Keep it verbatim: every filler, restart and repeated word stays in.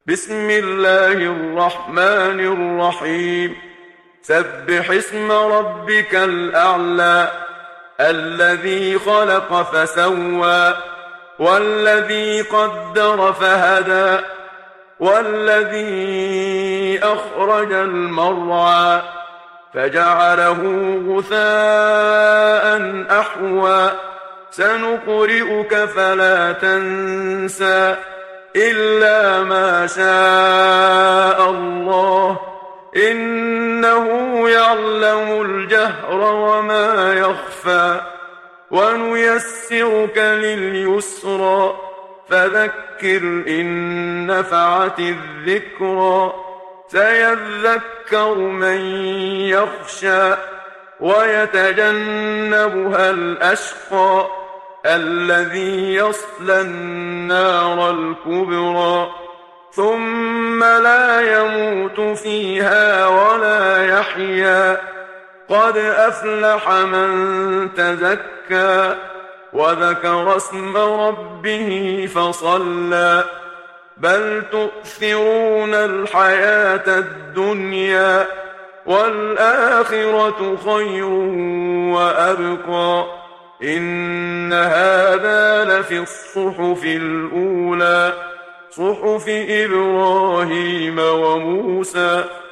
بسم الله الرحمن الرحيم سبح اسم ربك الأعلى الذي خلق فسوى والذي قدر فهدى والذي أخرج المرعى فجعله غثاء أحوى سنقرئك فلا تنسى إلا ما شاء الله إنه يعلم الجهر وما يخفى ونيسرك لليسرى فذكر إن نفعت الذكرى سيذكر من يخشى ويتجنبها الأشقى الذي يصلى النار الكبرى ثم لا يموت فيها ولا يحيا قد أفلح من تزكى وذكر اسم ربه فصلى بل تؤثرون الحياة الدنيا والآخرة خير وأبقى إن هذا لفي الصحف الأولى صحف إبراهيم وموسى